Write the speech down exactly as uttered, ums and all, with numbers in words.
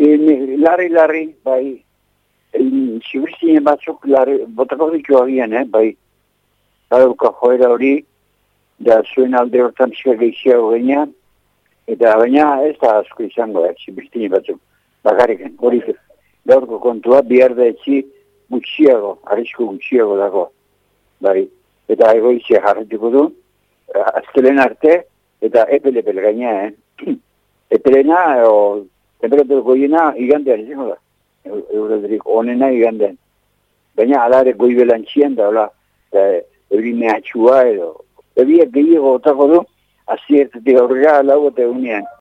Larri-larri, bai, Zibirtinen batzuk larri, botako ditu agian, eh, bai, badauka joera hori, da zuen alde hortan pixka gehiago gainean, eta baina ez da asko izango, eh, Zibirtinen batzuk, bakarriken, hori gaurko kontua, bihar da etzi gutxiago, arrisku gutxiago dago, bai, eta egoizia jarretuko du, azkelen arte, eta epel-epel gainea, eh, epelena, o, temperatur goiena igandean izango da. Euroderik onena igandean. Baina alare goibelantzian da, hola, euri mehatxua edo. Ebiak gehiago otako du, aziertetik aurrera laugote unean.